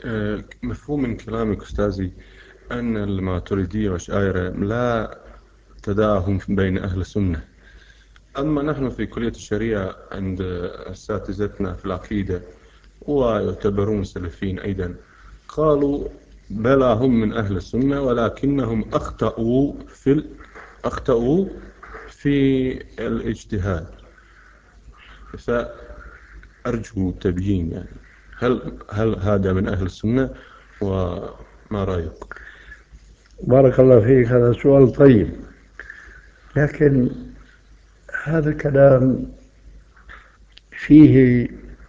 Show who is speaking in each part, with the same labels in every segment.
Speaker 1: مفهوم من كلامك أستاذي أن الماتريدية والأشاعرة لا تداهم بين أهل السنة. أما نحن في كلية الشريعة عند أساتذتنا في العقيدة ويعتبرون سلفيين أيضا، قالوا بلى هم من أهل السنة ولكنهم أخطأوا في الاجتهاد. فأرجو تبيين، يعني هل هذا من أهل السنة وما رأيك؟
Speaker 2: بارك الله فيك، هذا سؤال طيب، لكن هذا كلام فيه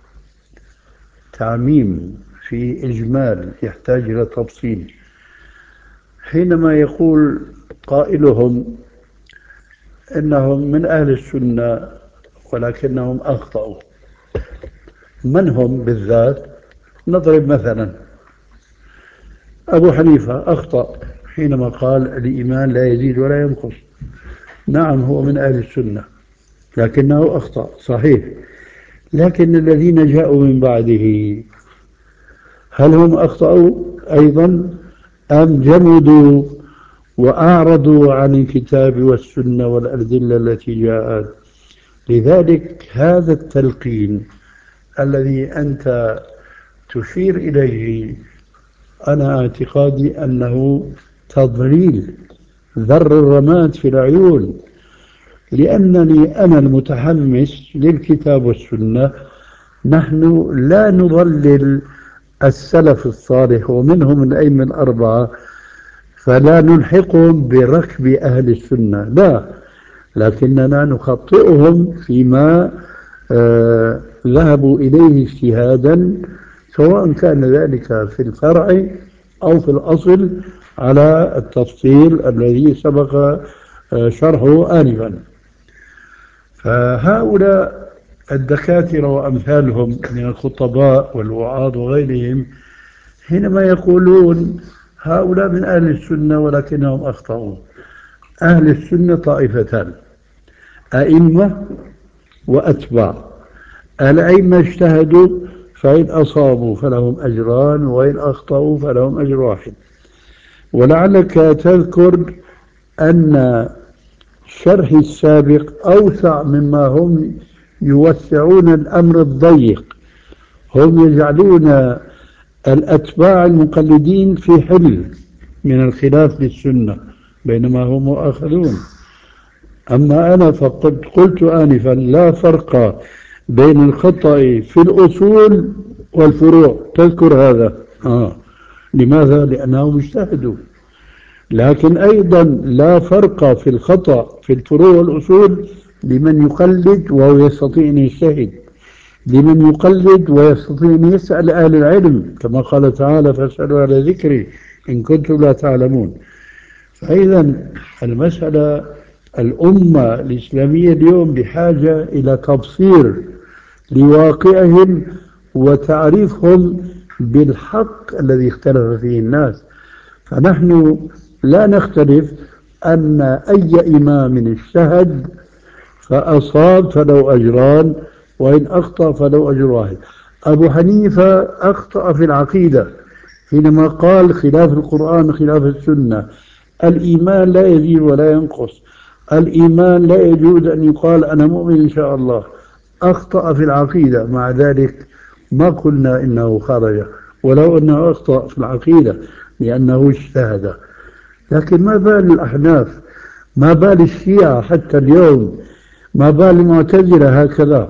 Speaker 2: تعميم، فيه إجمال يحتاج إلى تفصيل. حينما يقول قائلهم إنهم من أهل السنة ولكنهم أخطأوا، من هم بالذات؟ نضرب مثلا أبو حنيفة أخطأ حينما قال الإيمان لا يزيد ولا ينقص. نعم، هو من أهل السنة لكنه أخطأ صحيح، لكن الذين جاءوا من بعده هل هم أخطأوا أيضا أم جمدوا وأعرضوا عن الكتاب والسنة والأدلة التي جاءت؟ لذلك هذا التلقين الذي أنت تشير إليه أنا اعتقادي أنه تضليل، ذر الرماد في العيون، لأنني أنا المتحمس للكتاب والسنة. نحن لا نضلل السلف الصالح ومنهم الأئمة الأربعة فلا نلحقهم بركب أهل السنة، لا، لكننا نخطئهم فيما ذهبوا إليه اجتهادا، سواء كان ذلك في الفرع أو في الأصل على التفصيل الذي سبق شرحه آنفا. فهؤلاء الدكاترة وأمثالهم من الخطباء والوعاظ وغيرهم حينما يقولون هؤلاء من أهل السنة ولكنهم أخطأوا، أهل السنة طائفتان: أئمة وأتباع. الأئمة اجتهدوا فإن أصابوا فلهم أجران وإن أخطأوا فلهم أجر واحد. ولعلك تذكر أن شرحي السابق أوسع مما هم يوسعون الأمر الضيق. هم يجعلون الأتباع المقلدين في حل من الخلاف للسنة بينما هم مؤاخذون. أما أنا فقد قلت آنفا لا فرق بين الخطأ في الأصول والفروع، تذكر هذا؟ لماذا؟ لأنهم اجتهدوا. لكن أيضا لا فرق في الخطأ في الفروع والأصول لمن يقلد وهو يستطيع أن يجتهد، لمن يقلد ويستطيع أن يسأل أهل العلم كما قال تعالى فاسألوا أهل ذكري إن كنتم لا تعلمون. فإذا المسألة الأمة الإسلامية اليوم بحاجة إلى تبصير لواقعهم وتعريفهم بالحق الذي اختلف فيه الناس. فنحن لا نختلف أن أي إمام اجتهد فأصاب فله أجران وإن أخطأ فله أجر واحد. أبو حنيفة أخطأ في العقيدة حينما قال خلاف القرآن خلاف السنة، الإيمان لا يزيد ولا ينقص، الإيمان لا يجوز أن يقال أنا مؤمن إن شاء الله. أخطأ في العقيدة، مع ذلك ما قلنا إنه خرج ولو أنه أخطأ في العقيدة لأنه اجتهد. لكن ما بال الأحناف، ما بال الشيعة حتى اليوم، ما بال المعتزلة هكذا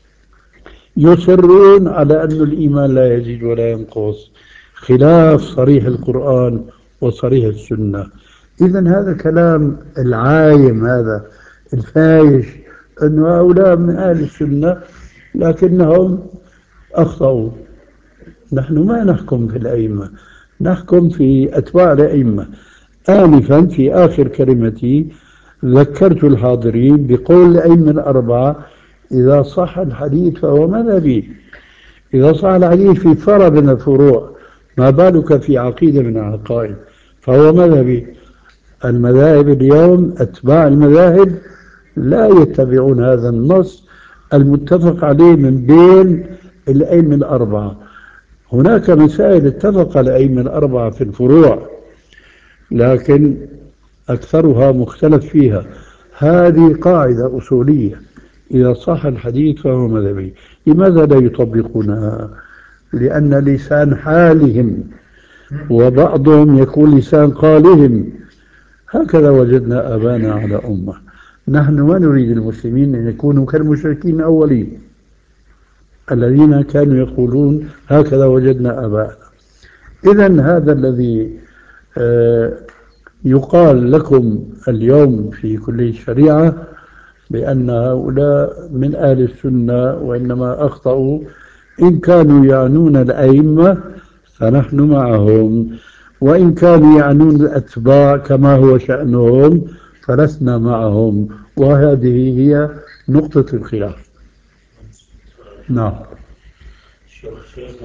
Speaker 2: يصرون على أن الإيمان لا يزيد ولا ينقص خلاف صريح القرآن وصريح السنة؟ إذا هذا كلام العايم، هذا الفايش، أن هؤلاء من أهل السنة لكنهم أخطأوا. نحن ما نحكم في الأئمة، نحكم في أتباع الأئمة. آنفا في آخر كلمتي ذكرت الحاضرين بقول الأئمة الأربعة إذا صح الحديث فهو مذهبي، إذا صح الحديث في فرع من الفروع ما بالك في عقيدة من العقائد فهو مذهبي. المذاهب اليوم أتباع المذاهب لا يتبعون هذا النص المتفق عليه من بين الأئمة الأربعة. هناك مسائل اتفق الأئمة الأربعة في الفروع، لكن أكثرها مختلف فيها. هذه قاعدة أصولية، إذا صح الحديث فهو مذهبي. لماذا لا يطبقونها؟ لأن لسان حالهم وبعضهم يكون لسان قالهم. هكذا وجدنا آبانا على أمة. نحن ما نريد المسلمين أن يكونوا كالمشركين الأولين الذين كانوا يقولون هكذا وجدنا آباءنا. إذن هذا الذي آه، يقال لكم اليوم في كلية الشريعة بأن هؤلاء من أهل السنة وإنما أخطأوا، إن كانوا يعنون الأئمة فنحن معهم، وإن كانوا يعنون الأتباع كما هو شأنهم فلسنا معهم. وهذه هي نقطة الخلاف. نعم.